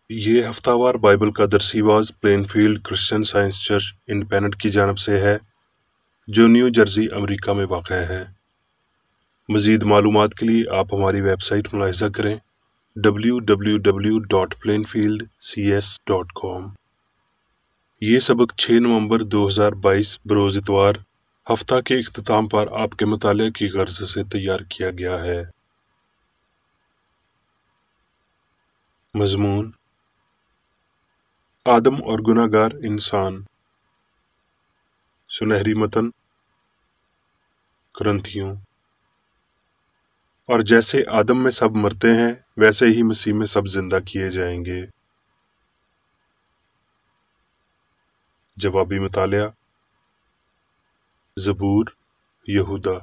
یہ ہفتہ وار بائبل کا درسیواز Plainfield Christian Science Church Independent کی جانب سے ہے جو نیو جرسی امریکہ میں واقع ہے۔ مزید معلومات کے لیے آپ ہماری ویب سائٹ ملاحظہ کریں www.plainfieldcs.com۔ یہ سبق 6 نومبر 2022 بروز اتوار ہفتہ کے اختتام پر آپ کے مطالعہ کی غرض سے تیار کیا گیا ہے۔ مضمون: آدم اور گناہ گار انسان۔ سنہری متن: کرنتھیوں۔ اور جیسے آدم میں سب مرتے ہیں ویسے ہی مسیح میں سب زندہ کیے جائیں گے۔ جوابی مطالعہ: زبور، یہودا۔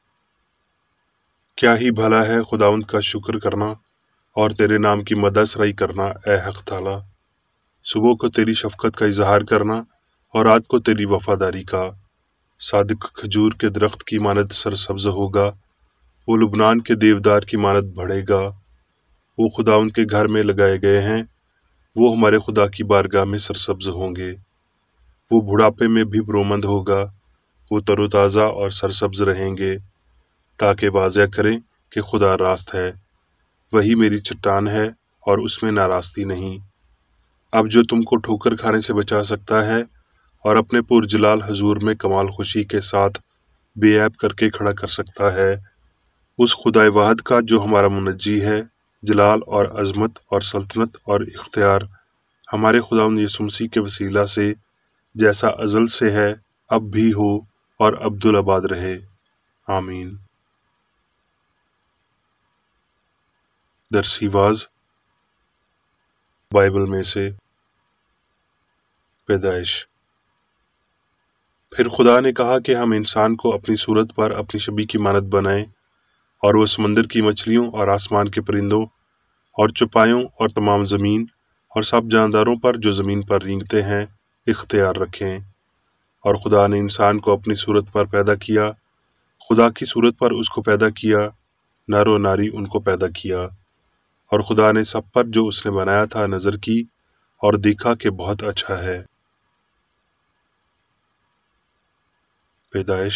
کیا ہی بھلا ہے خداوند کا شکر کرنا اور تیرے نام کی مدح سرائی کرنا اے حق تعالی۔ صبح کو تیری شفقت کا اظہار کرنا اور رات کو تیری وفاداری کا۔ صادق کھجور کے درخت کی مانند سرسبز ہوگا، وہ لبنان کے دیودار کی مانند بڑھے گا۔ وہ خداوند کے گھر میں لگائے گئے ہیں، وہ ہمارے خدا کی بارگاہ میں سرسبز ہوں گے۔ وہ بڑھاپے میں بھی برومند ہوگا، وہ تر و تازہ اور سرسبز رہیں گے، تاکہ واضح کریں کہ خدا راست ہے۔ وہی میری چٹان ہے اور اس میں ناراستی نہیں۔ اب جو تم کو ٹھوکر کھانے سے بچا سکتا ہے اور اپنے پرجلال حضور میں کمال خوشی کے ساتھ بے عیب کر کے کھڑا کر سکتا ہے، اس خدائے واحد کا جو ہمارا منجی ہے، جلال اور عظمت اور سلطنت اور اختیار ہمارے خداوند یسوع مسیح کے وسیلہ سے جیسا ازل سے ہے، اب بھی ہو اور ابدالآباد رہے، آمین۔ درسیواز بائبل میں سے پیدائش۔ پھر خدا نے کہا کہ ہم انسان کو اپنی صورت پر اپنی شبیہ کی مانند بنائیں، اور وہ سمندر کی مچھلیوں اور آسمان کے پرندوں اور چوپایوں اور تمام زمین اور سب جانداروں پر جو زمین پر رینگتے ہیں اختیار رکھیں۔ اور خدا نے انسان کو اپنی صورت پر پیدا کیا، خدا کی صورت پر اس کو پیدا کیا، نر و ناری ان کو پیدا کیا۔ اور خدا نے سب پر جو اس نے بنایا تھا نظر کی اور دیکھا کہ بہت اچھا ہے۔ پیدائش۔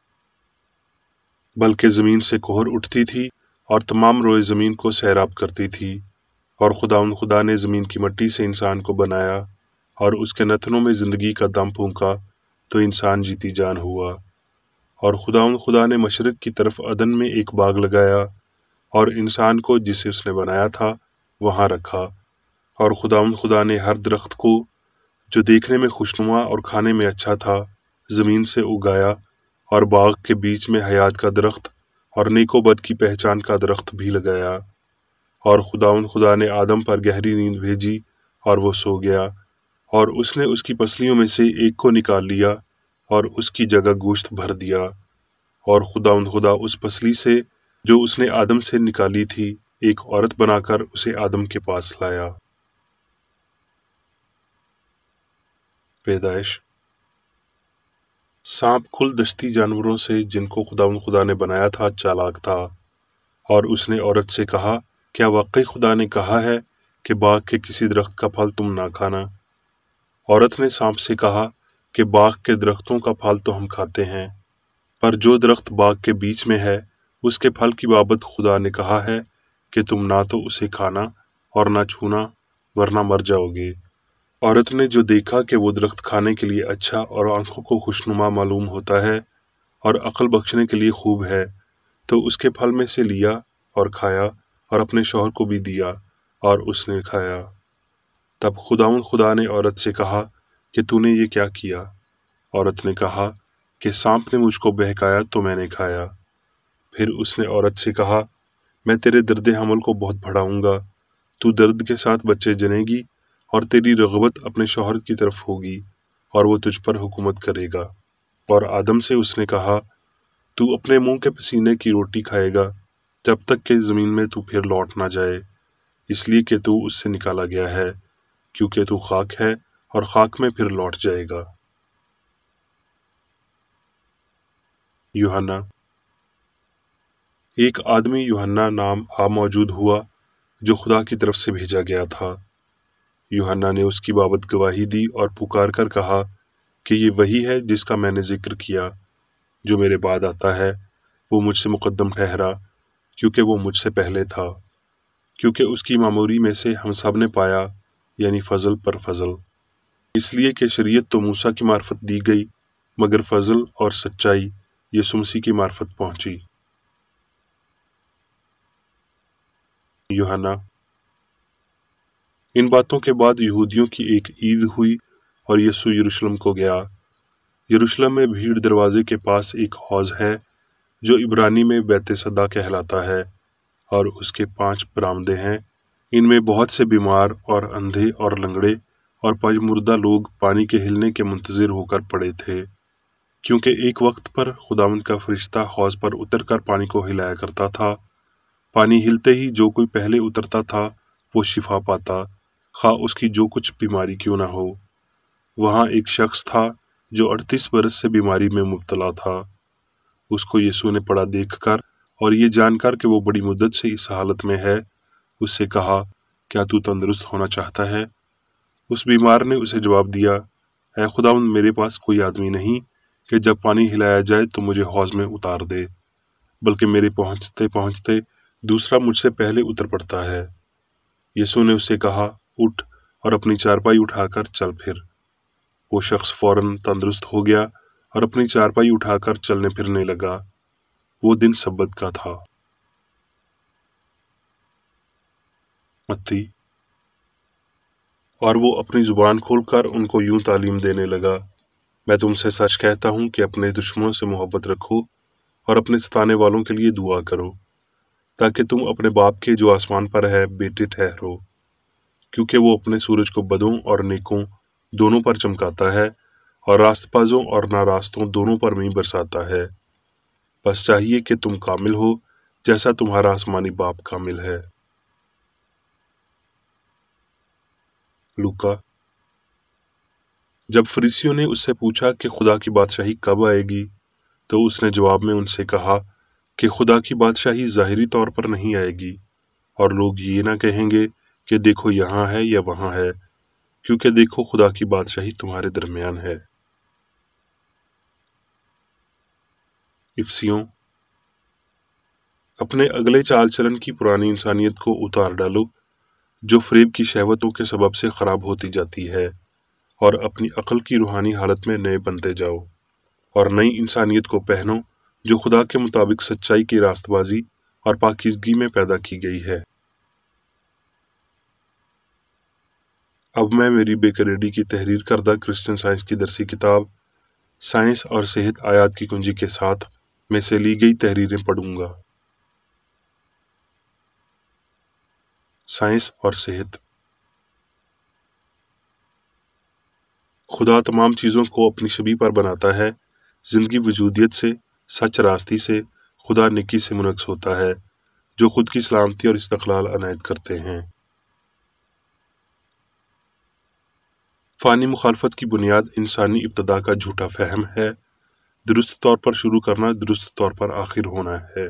بلکہ زمین سے کہر اٹھتی تھی اور تمام روئے زمین کو سیراب کرتی تھی، اور خدا نے زمین کی مٹی سے انسان کو بنایا اور اس کے نتنوں میں زندگی کا دم پھونکا تو انسان جیتی جان ہوا۔ اور خدا نے مشرق کی طرف عدن میں ایک باغ لگایا اور انسان کو جسے اس نے بنایا تھا وہاں رکھا۔ اور خدا نے ہر درخت کو جو دیکھنے میں خوشنما اور کھانے میں اچھا تھا زمین سے اگایا، اور باغ کے بیچ میں حیات کا درخت اور نیک و بد کی پہچان کا درخت بھی لگایا۔ اور خدا نے آدم پر گہری نیند بھیجی اور وہ سو گیا، اور اس نے اس کی پسلیوں میں سے ایک کو نکال لیا اور اس کی جگہ گوشت بھر دیا۔ اور خدا اس پسلی سے جو اس نے آدم سے نکالی تھی ایک عورت بنا کر اسے آدم کے پاس لایا۔ پیدائش۔ سانپ کل دشتی جانوروں سے جن کو خدا نے بنایا تھا چالاک تھا، اور اس نے عورت سے کہا، کیا واقعی خدا نے کہا ہے کہ باغ کے کسی درخت کا پھل تم نہ کھانا؟ عورت نے سانپ سے کہا کہ باغ کے درختوں کا پھل تو ہم کھاتے ہیں، پر جو درخت باغ کے بیچ میں ہے اس کے پھل کی بابت خدا نے کہا ہے کہ تم نہ تو اسے کھانا اور نہ چھونا ورنہ مر جاؤ گے۔ عورت نے جو دیکھا کہ وہ درخت کھانے کے لیے اچھا اور آنکھوں کو خوشنما معلوم ہوتا ہے اور عقل بخشنے کے لیے خوب ہے، تو اس کے پھل میں سے لیا اور کھایا اور اپنے شوہر کو بھی دیا اور اس نے کھایا۔ تب خدا نے عورت سے کہا کہ تو نے یہ کیا کیا؟ عورت نے کہا کہ سانپ نے مجھ کو بہکایا تو میں نے کھایا۔ پھر اس نے عورت سے کہا، میں تیرے درد حمل کو بہت بڑھاؤں گا، تو درد کے ساتھ بچے جنے گی اور تیری رغبت اپنے شوہر کی طرف ہوگی اور وہ تجھ پر حکومت کرے گا۔ اور آدم سے اس نے کہا، تو اپنے منہ کے پسینے کی روٹی کھائے گا جب تک کہ زمین میں تو پھر لوٹ نہ جائے، اس لیے کہ تو اس سے نکالا گیا ہے، کیونکہ تو خاک ہے اور خاک میں پھر لوٹ جائے گا۔ یوحنا۔ ایک آدمی یوحنا نام موجود ہوا جو خدا کی طرف سے بھیجا گیا تھا۔ यूहन्ना ने उसकी बाबत गवाही दी और पुकार कर कहा कि ये वही है जिसका मैंने जिक्र किया। जो मेरे बाद आता है वो मुझसे मुकद्दम ठहरा, क्योंकि वो मुझसे पहले था। क्योंकि उसकी मामूरी में से हम सब ने पाया, यानी फजल पर फजल। इसलिए कि शरीयत तो मूसा की मार्फत दी गई, मगर फजल और सच्चाई यीशु मसीह की मार्फत पहुंची। यूहन्ना। इन बातों के बाद यहूदियों की एक ईद हुई और यीशु यरूशलेम को गया। यरूशलेम में भीड़ दरवाजे के पास एक हौज है जो इब्रानी में बैतसदा कहलाता है, और उसके 5 बरामदे हैं। इनमें बहुत से बीमार और अंधे और लंगड़े और पजमुर्दा लोग पानी के हिलने के मुंतजिर होकर पड़े थे, क्योंकि एक वक्त पर खुदावंद का फरिश्ता हौज पर उतरकर पानी को हिलाया करता था। पानी हिलते ही जो कोई पहले उतरता था वो शिफा पाता, खा उसकी जो कुछ बीमारी क्यों ना हो। वहाँ एक शख्स था जो 38 बरस से बीमारी में मुब्तला था। उसको यीशु ने पड़ा देखकर और ये जानकर कि वो बड़ी मुद्दत से इस हालत में है, उससे कहा, क्या तू तंदुरुस्त होना चाहता है? उस बीमार ने उसे जवाब दिया, ऐ खुदावंद, मेरे पास कोई आदमी नहीं कि जब पानी हिलाया जाए तो मुझे हौज में उतार दे, बल्कि मेरे पहुंचते पहुंचते दूसरा मुझसे पहले उतर पड़ता है। यीशु ने उससे कहा, उठ और अपनी चारपाई उठाकर चल फिर। वो शख्स फौरन तंदुरुस्त हो गया और अपनी चारपाई उठाकर चलने फिरने लगा। वो दिन सब्बत का था। मत्ती। और वो अपनी जुबान खोलकर उनको यूं तालीम देने लगा, मैं तुमसे सच कहता हूं कि अपने दुश्मनों से मोहब्बत रखो और अपने सताने वालों के लिए दुआ करो, ताकि तुम अपने बाप के जो आसमान पर है बेटे ठहरो, क्योंकि वो अपने सूरज को बदों और नेकों दोनों पर चमकाता है और रास्तबाजों और नारास्तों दोनों पर मींह बरसाता है। बस चाहिए कि तुम कामिल हो जैसा तुम्हारा आसमानी बाप कामिल है। लूका। जब फरीसियों ने उससे पूछा कि खुदा की बादशाही कब आएगी, तो उसने जवाब में उनसे कहा कि खुदा की बादशाही ज़ाहिरी तौर पर नहीं आएगी, और लोग ये ना कहेंगे कि देखो यहाँ है या वहाँ है, क्योंकि देखो खुदा की बादशाही तुम्हारे दरमियान है। इफ्सियों। अपने अगले चाल चलन की पुरानी इंसानियत को उतार डालो, जो फरेब की शहवतों के सबब से खराब होती जाती है, और अपनी अक्ल की रूहानी हालत में नए बनते जाओ, और नई इंसानियत को पहनो जो खुदा के मुताबिक सच्चाई की रास्तबाजी और पाकीज़गी में पैदा की गई है। अब मैं मेरी बेकरेडी की तहरीर करदा क्रिश्चियन साइंस की दरसी किताब साइंस और सेहत आयात की कुंजी के साथ में से ली गई तहरीरें पढ़ूंगा। साइंस और सेहत। खुदा तमाम चीज़ों को अपनी शबीह पर बनाता है। जिंदगी वजूदियत से, सच रास्ती से, खुदा नेकी से मुनक्स होता है, जो खुद की सलामती और इस्तक़लाल अनायत करते हैं। फ़ानी मुखालफत की बुनियाद इंसानी इब्तदा का झूठा फहम है। दुरुस्त तौर पर शुरू करना दुरुस्त तौर पर आखिर होना है।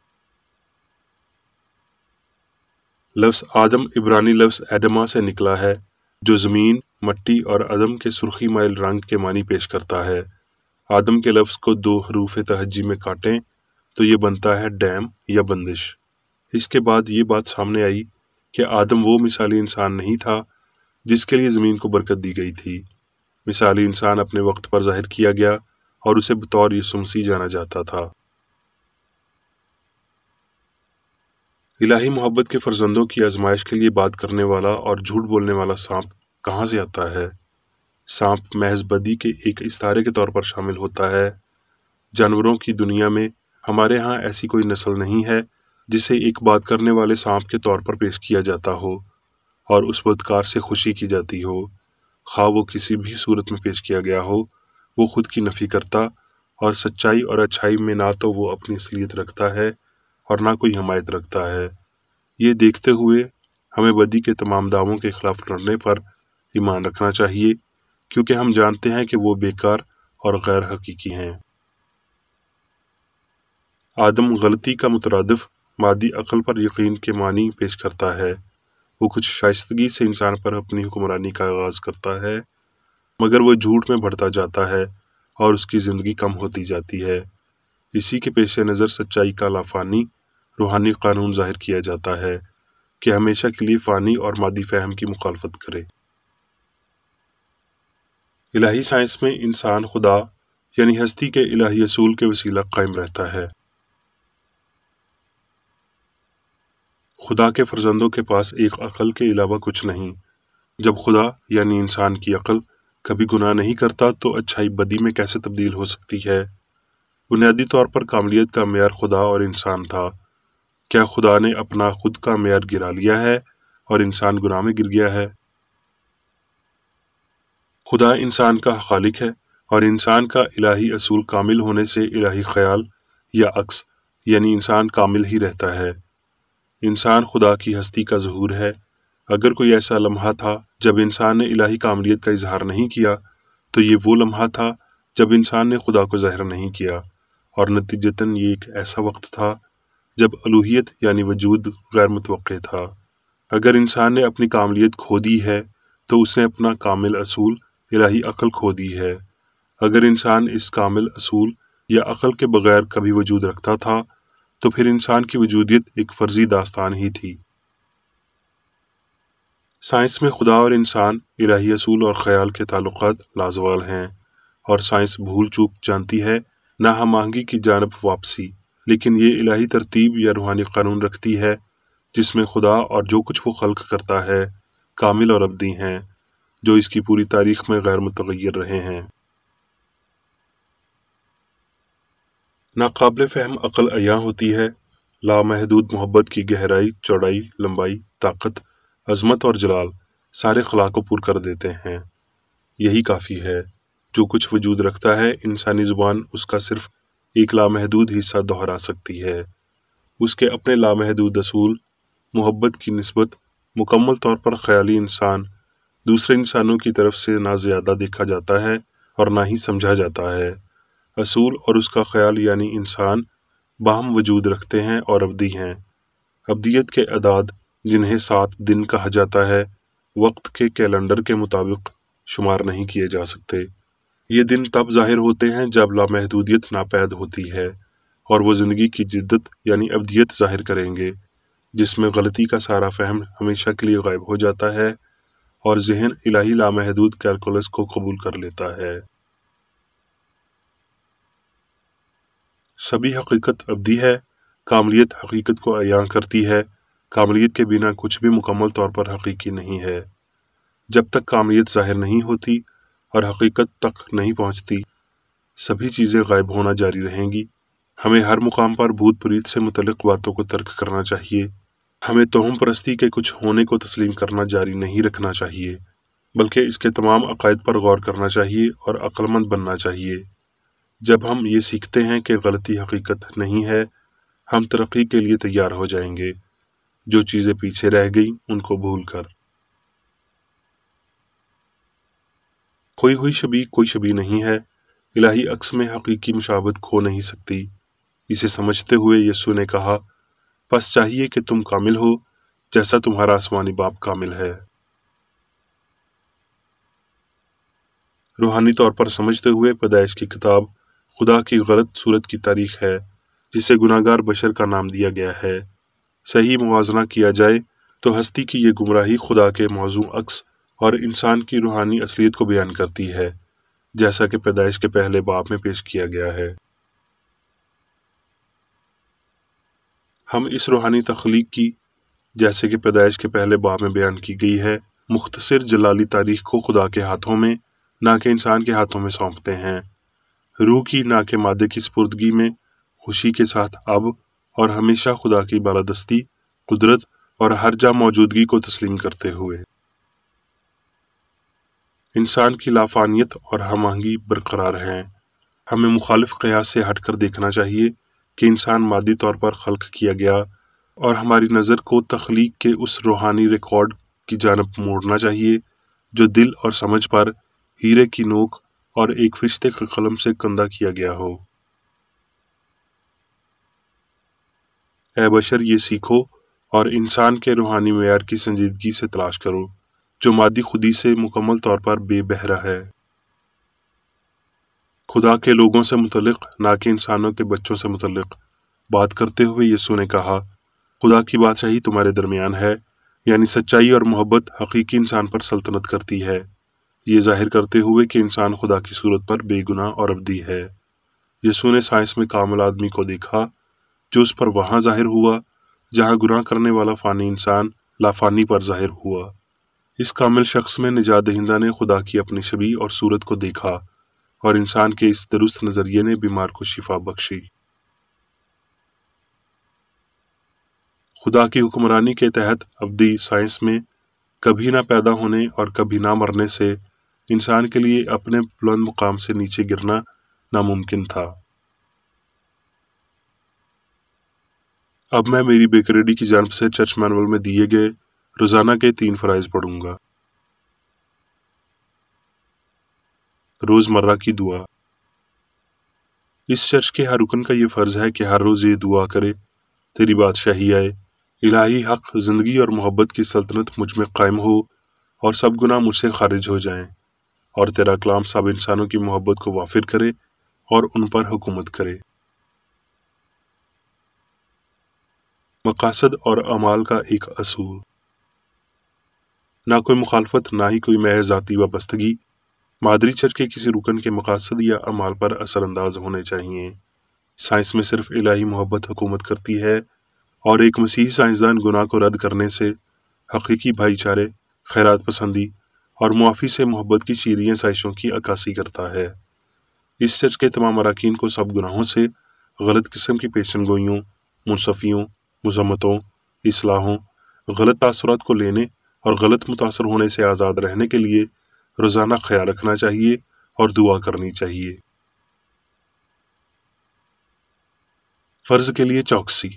लफ्ज़ आदम इब्रानी लफ्ज़ एडमा से निकला है, जो ज़मीन, मट्टी और अदम के सुर्खी माइल रंग के मानी पेश करता है। आदम के लफ्ज़ को 2 हरूफ़ तहज्जी में काटें तो ये बनता है डैम या बंदिश। इसके बाद ये बात सामने आई कि आदम वो मिसाली इंसान नहीं था जिसके लिए ज़मीन को बरकत दी गई थी। मिसाली इंसान अपने वक्त पर ज़ाहिर किया गया और उसे बतौर यीशु मसीह जाना जाता था। इलाही मोहब्बत के फर्जंदों की आजमाइश के लिए बात करने वाला और झूठ बोलने वाला सांप कहाँ से आता है? सांप महज बदी के एक इस्तारे के तौर पर शामिल होता है। जानवरों की दुनिया में हमारे यहाँ ऐसी कोई नस्ल नहीं है जिसे एक बात करने वाले सांप के तौर पर पेश किया जाता हो और उस बदकार से खुशी की जाती हो। खा वो किसी भी सूरत में पेश किया गया हो, वो खुद की नफी करता और सच्चाई और अच्छाई में ना तो वो अपनी असलियत रखता है और ना कोई हमायत रखता है। ये देखते हुए हमें बदी के तमाम दावों के खिलाफ लड़ने पर ईमान रखना चाहिए, क्योंकि हम जानते हैं कि वो बेकार और गैर हकीकी हैं। आदम गलती का मुतरादिफ मादी अक्ल पर यकीन के मानी पेश करता है। وہ کچھ شائستگی سے انسان پر اپنی حکمرانی کا آغاز کرتا ہے، مگر وہ جھوٹ میں بڑھتا جاتا ہے اور اس کی زندگی کم ہوتی جاتی ہے۔ اسی کے پیش نظر سچائی کا لافانی روحانی قانون ظاہر کیا جاتا ہے کہ ہمیشہ کے لیے فانی اور مادی فہم کی مخالفت کرے۔ الہی سائنس میں انسان خدا یعنی ہستی کے الہی اصول کے وسیلہ قائم رہتا ہے۔ خدا کے فرزندوں کے پاس ایک عقل کے علاوہ کچھ نہیں۔ جب خدا یعنی انسان کی عقل کبھی گناہ نہیں کرتا تو اچھائی بدی میں کیسے تبدیل ہو سکتی ہے؟ بنیادی طور پر کاملیت کا معیار خدا اور انسان تھا۔ کیا خدا نے اپنا خود کا معیار گرا لیا ہے اور انسان گناہ میں گر گیا ہے؟ خدا انسان کا خالق ہے اور انسان کا الہی اصول کامل ہونے سے الہی خیال یا عکس یعنی انسان کامل ہی رہتا ہے۔ انسان خدا کی ہستی کا ظہور ہے۔ اگر کوئی ایسا لمحہ تھا جب انسان نے الہی کاملیت کا اظہار نہیں کیا تو یہ وہ لمحہ تھا جب انسان نے خدا کو ظاہر نہیں کیا، اور نتیجتاً یہ ایک ایسا وقت تھا جب الوہیت یعنی وجود غیر متوقع تھا۔ اگر انسان نے اپنی کاملیت کھو دی ہے تو اس نے اپنا کامل اصول الہی عقل کھو دی ہے۔ اگر انسان اس کامل اصول یا عقل کے بغیر کبھی وجود رکھتا تھا تو پھر انسان کی وجودیت ایک فرضی داستان ہی تھی۔ سائنس میں خدا اور انسان، الہی اصول اور خیال کے تعلقات لازوال ہیں، اور سائنس بھول چوک جانتی ہے، نہ ہم آہنگی کی جانب واپسی، لیکن یہ الہی ترتیب یا روحانی قانون رکھتی ہے جس میں خدا اور جو کچھ وہ خلق کرتا ہے کامل اور ابدی ہیں، جو اس کی پوری تاریخ میں غیر متغیر رہے ہیں۔ ناقابل فہم عقل عیاں ہوتی ہے، لامحدود محبت کی گہرائی، چوڑائی، لمبائی، طاقت، عظمت اور جلال سارے خلا کو پر کر دیتے ہیں۔ یہی کافی ہے۔ جو کچھ وجود رکھتا ہے انسانی زبان اس کا صرف ایک لامحدود حصہ دہرا سکتی ہے۔ اس کے اپنے لامحدود اصول، محبت کی نسبت، مکمل طور پر خیالی انسان دوسرے انسانوں کی طرف سے نہ زیادہ دیکھا جاتا ہے اور نہ ہی سمجھا جاتا ہے۔ اصول اور اس کا خیال یعنی انسان باہم وجود رکھتے ہیں اور ابدی ہیں۔ ابدیت کے اعداد جنہیں 7 دن کہا جاتا ہے وقت کے کیلنڈر کے مطابق شمار نہیں کیے جا سکتے۔ یہ دن تب ظاہر ہوتے ہیں جب لامحدودیت ناپید ہوتی ہے اور وہ زندگی کی جدت یعنی ابدیت ظاہر کریں گے، جس میں غلطی کا سارا فہم ہمیشہ کے لیے غائب ہو جاتا ہے اور ذہن الہی لامحدود کیلکولس کو قبول کر لیتا ہے۔ سبھی حقیقت ابدی ہے۔ کاملیت حقیقت کو عیاں کرتی ہے۔ کاملیت کے بنا کچھ بھی مکمل طور پر حقیقی نہیں ہے۔ جب تک کاملیت ظاہر نہیں ہوتی اور حقیقت تک نہیں پہنچتی، سبھی چیزیں غائب ہونا جاری رہیں گی۔ ہمیں ہر مقام پر بھوت پریت سے متعلق باتوں کو ترک کرنا چاہیے۔ ہمیں توہم پرستی کے کچھ ہونے کو تسلیم کرنا جاری نہیں رکھنا چاہیے، بلکہ اس کے تمام عقائد پر غور کرنا چاہیے اور عقل مند بننا چاہیے۔ جب ہم یہ سیکھتے ہیں کہ غلطی حقیقت نہیں ہے، ہم ترقی کے لیے تیار ہو جائیں گے، جو چیزیں پیچھے رہ گئیں ان کو بھول کر۔ کھوئی ہوئی شبیہ کوئی شبیہ نہیں ہے۔ الہی عکس میں حقیقی مشابہت کھو نہیں سکتی۔ اسے سمجھتے ہوئے یسوع نے کہا، بس چاہیے کہ تم کامل ہو جیسا تمہارا آسمانی باپ کامل ہے۔ روحانی طور پر سمجھتے ہوئے پیدائش کی کتاب خدا کی غلط صورت کی تاریخ ہے جسے گناہگار بشر کا نام دیا گیا ہے۔ صحیح موازنہ کیا جائے تو ہستی کی یہ گمراہی خدا کے موضوع عکس اور انسان کی روحانی اصلیت کو بیان کرتی ہے، جیسا کہ پیدائش کے پہلے باب میں پیش کیا گیا ہے۔ ہم اس روحانی تخلیق کی، جیسے کہ پیدائش کے پہلے باب میں بیان کی گئی ہے، مختصر جلالی تاریخ کو خدا کے ہاتھوں میں نہ کہ انسان کے ہاتھوں میں سونپتے ہیں۔ روح کی نہ کہ مادے کی سپردگی میں خوشی کے ساتھ اب اور ہمیشہ خدا کی بالادستی، قدرت اور ہر جا موجودگی کو تسلیم کرتے ہوئے۔ انسان کی لافانیت اور ہم آہنگی برقرار ہیں۔ ہمیں مخالف قیاس سے ہٹ کر دیکھنا چاہیے کہ انسان مادی طور پر خلق کیا گیا، اور ہماری نظر کو تخلیق کے اس روحانی ریکارڈ کی جانب موڑنا چاہیے جو دل اور سمجھ پر ہیرے کی نوک اور ایک فرشتے کے قلم سے کندہ کیا گیا ہو۔ اے بشر، یہ سیکھو اور انسان کے روحانی معیار کی سنجیدگی سے تلاش کرو جو مادی خودی سے مکمل طور پر بے بہرہ ہے۔ خدا کے لوگوں سے متعلق نہ کہ انسانوں کے بچوں سے متعلق بات کرتے ہوئے یسوع نے کہا، خدا کی بادشاہی تمہارے درمیان ہے، یعنی سچائی اور محبت حقیقی انسان پر سلطنت کرتی ہے، یہ ظاہر کرتے ہوئے کہ انسان خدا کی صورت پر بے گناہ اور ابدی ہے۔ یسوع نے سائنس میں کامل آدمی کو دیکھا جو اس پر وہاں ظاہر ہوا جہاں گناہ کرنے والا فانی انسان لافانی پر ظاہر ہوا۔ اس کامل شخص میں نجات دہندہ نے خدا کی اپنی شبیہ اور صورت کو دیکھا اور انسان کے اس درست نظریے نے بیمار کو شفا بخشی۔ خدا کی حکمرانی کے تحت ابدی سائنس میں کبھی نہ پیدا ہونے اور کبھی نہ مرنے سے انسان کے لیے اپنے بلند مقام سے نیچے گرنا ناممکن تھا۔ اب میں میری بیکریڈی کی جانب سے چرچ مینول میں دیے گئے روزانہ کے 3 فرائض پڑھوں گا۔ روزمرہ کی دعا۔ اس چرچ کے ہر رکن کا یہ فرض ہے کہ ہر روز یہ دعا کرے، تیری بادشاہی آئے، الہی حق، زندگی اور محبت کی سلطنت مجھ میں قائم ہو اور سب گناہ مجھ سے خارج ہو جائیں، اور تیرا کلام سب انسانوں کی محبت کو وافر کرے اور ان پر حکومت کرے۔ مقاصد اور اعمال کا ایک اصول۔ نہ کوئی مخالفت، نہ ہی کوئی محض ذاتی وابستگی مادری چرچ کے کسی رکن کے مقاصد یا اعمال پر اثر انداز ہونے چاہیے۔ سائنس میں صرف الہی محبت حکومت کرتی ہے اور ایک مسیحی سائنسدان گناہ کو رد کرنے سے، حقیقی بھائی چارے، خیرات پسندی اور معافی سے محبت کی چیریں سائشوں کی عکاسی کرتا ہے۔ اس چرچ کے تمام اراکین کو سب گناہوں سے، غلط قسم کی پیشن گوئیوں، منصفیوں، مذمتوں، اصلاحوں، غلط تاثرات کو لینے اور غلط متاثر ہونے سے آزاد رہنے کے لیے روزانہ خیال رکھنا چاہیے اور دعا کرنی چاہیے۔ فرض کے لیے چوکسی۔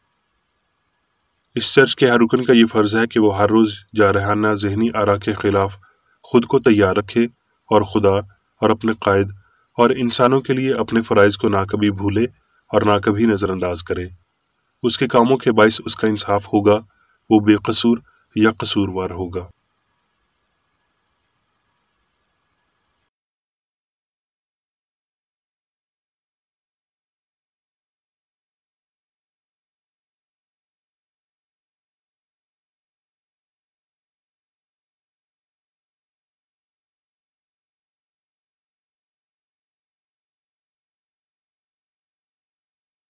اس چرچ کے ہر رکن کا یہ فرض ہے کہ وہ ہر روز جارحانہ ذہنی آرا کے خلاف خود کو تیار رکھے اور خدا اور اپنے قائد اور انسانوں کے لیے اپنے فرائض کو نہ کبھی بھولے اور نہ کبھی نظر انداز کرے۔ اس کے کاموں کے باعث اس کا انصاف ہوگا، وہ بے قصور یا قصوروار ہوگا۔